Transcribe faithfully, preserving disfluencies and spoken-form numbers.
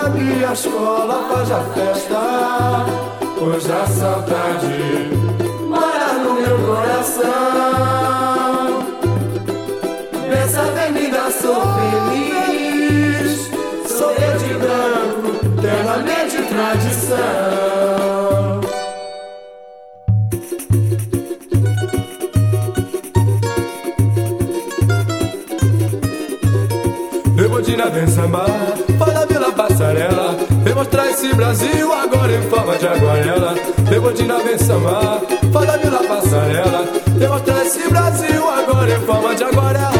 da minha escola faz a festa, pois a saudade mora no meu coração. Nessa avenida sou feliz, sou eu de branco, eternamente tradição. Leopoldina vem sambar, faz a Vila Passarela, vem mostrar esse Brasil agora em forma de aguarela. Leopoldina vem sambar, faz a Vila Passarela, vem mostrar esse Brasil agora em forma de aguarela.